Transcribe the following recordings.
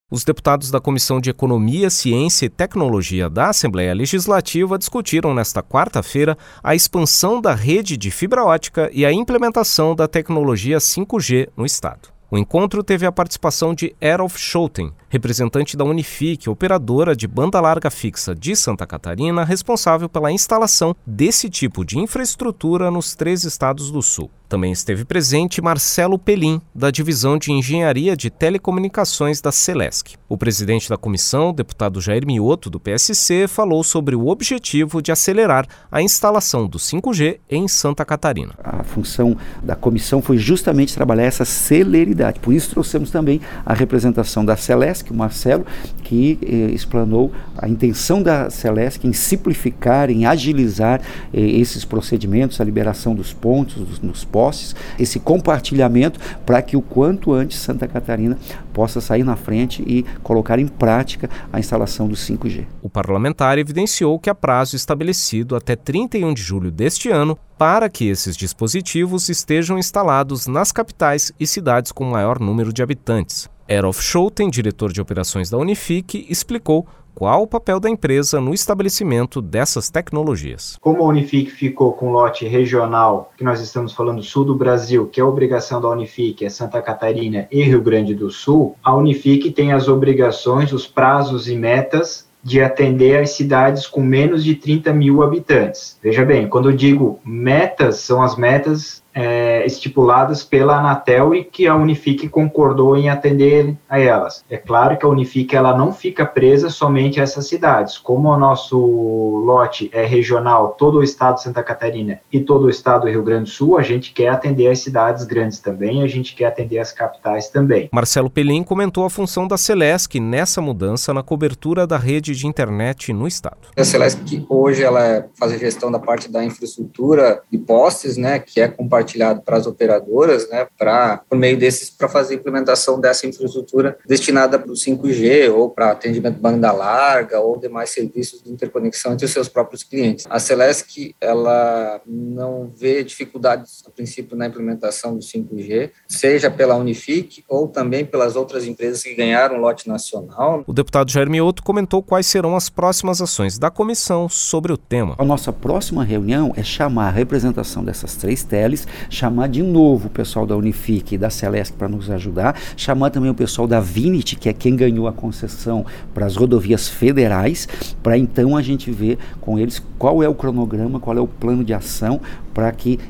Os deputados da Comissão de Economia, Ciência e Tecnologia da Assembleia Legislativa discutiram nesta quarta-feira a expansão da rede de fibra ótica e a implementação da tecnologia 5G no estado. O encontro teve a participação de Erolf Schouten, representante da Unifique, operadora de banda larga fixa de Santa Catarina, responsável pela instalação desse tipo de infraestrutura nos 3 estados do sul. Também esteve presente Marcelo Pelim, da Divisão de Engenharia de Telecomunicações da Celesc. O presidente da comissão, deputado Jair Mioto, do PSC, falou sobre o objetivo de acelerar a instalação do 5G em Santa Catarina. A função da comissão foi justamente trabalhar essa celeridade. Por isso trouxemos também a representação da Celesc, o Marcelo, que explanou a intenção da Celesc em simplificar, em agilizar esses procedimentos, a liberação dos pontos, nos postes, esse compartilhamento para que o quanto antes Santa Catarina possa sair na frente e colocar em prática a instalação do 5G. O parlamentar evidenciou que há prazo estabelecido até 31 de julho deste ano para que esses dispositivos estejam instalados nas capitais e cidades com maior número de habitantes. Erolf Schouten, diretor de operações da Unifique, explicou qual o papel da empresa no estabelecimento dessas tecnologias. Como a Unifique ficou com lote regional, que nós estamos falando sul do Brasil, que é a obrigação da Unifique, é Santa Catarina e Rio Grande do Sul, a Unifique tem as obrigações, os prazos e metas de atender as cidades com menos de 30 mil habitantes. Veja bem, quando eu digo metas, são as metas estipuladas pela Anatel e que a Unifique concordou em atender a elas. É claro que a Unifique ela não fica presa somente a essas cidades. Como o nosso lote é regional, todo o estado de Santa Catarina e todo o estado do Rio Grande do Sul, a gente quer atender as cidades grandes também, a gente quer atender as capitais também. Marcelo Pelim comentou a função da Celesc nessa mudança na cobertura da rede de internet no estado. A Celesc hoje ela faz a gestão da parte da infraestrutura de postes, que é compartilhado para as operadoras, por meio desses, para fazer a implementação dessa infraestrutura destinada para o 5G ou para atendimento banda larga ou demais serviços de interconexão entre os seus próprios clientes. A Celesc, ela não vê dificuldades, a princípio, na implementação do 5G, seja pela Unifique ou também pelas outras empresas que ganharam lote nacional. O deputado Jair Mioto comentou quais serão as próximas ações da comissão sobre o tema. A nossa próxima reunião é chamar a representação dessas 3 teles, chamar de novo o pessoal da Unifique e da Celesc para nos ajudar, chamar também o pessoal da Vinit, que é quem ganhou a concessão para as rodovias federais, para então a gente ver com eles qual é o cronograma, qual é o plano de ação para que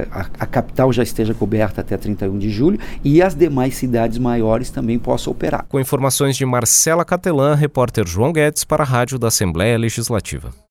a capital já esteja coberta até 31 de julho e as demais cidades maiores também possam operar. Com informações de Marcela Catelan, repórter João Guedes para a Rádio da Assembleia Legislativa.